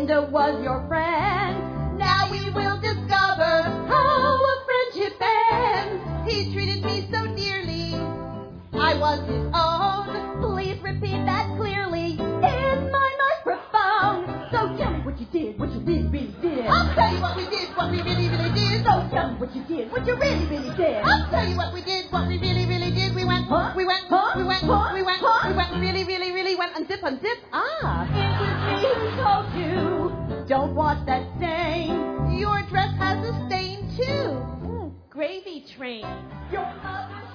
and was your friend. Now we will discover how a friendship ends. He treated me so dearly, I was his own. Please repeat that clearly in my microphone. So tell me what you did, what you really did. I'll tell you what we did, what we really did. So tell me what you did, what you really did. I'll tell you what we did, what we really did. We went, we went, really went unzip. It was me who told you, don't wash that stain. Your dress has a stain too. Gravy train. Your mother